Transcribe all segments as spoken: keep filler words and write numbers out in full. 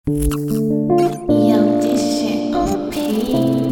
Yo, this shit O P.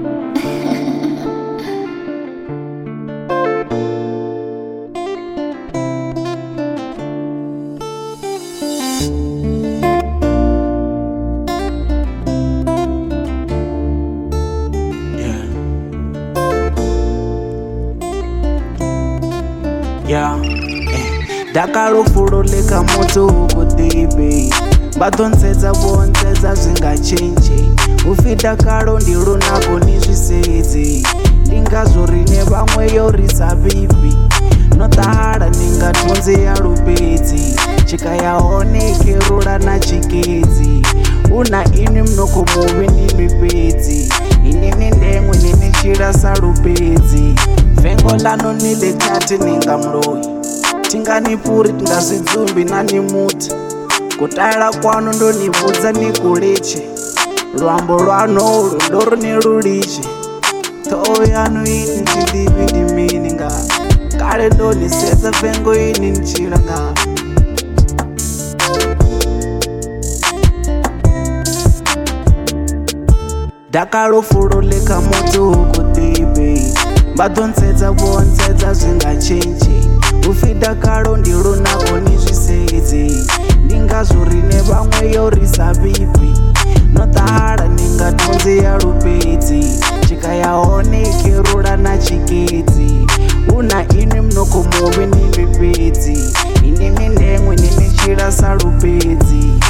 Yeah, eh. Ndakalofuloleka moto ukutipi batonsedza vonsedza zvingachenje ufi dakalo ndilo nako ni zvisedzi ndingazvo rine vamwe yorisa vipi notahala ningatunze ya lupedzi chika yaoneke rula na chikedzi una ini mnoko muvi nimi pedzi inini ndemwe nini chilasa lupedzi vengo lano nilekati ninga mloyi tinganipuri tingazvidzumbi nani muti kutaira kwano ndonibvudza nikuleche lwambo lwano ulu ndoro neluliche toho yano ini ndidivi ndimini nga kale ndonisedza vengo ini nichila nga ndakalofuloleka moto ukutipi batonsedza vonsedza zvingachenje ufi dakalo ndilo nako ni zvisedzi ndingazvo rine vamwe yorisa vipi notahala ningatunze ya lupedzi chika yaoneke rula na chikedzi una ini mnoko muvi nimi pedzi inini ndemwe nini chilasa lupedzi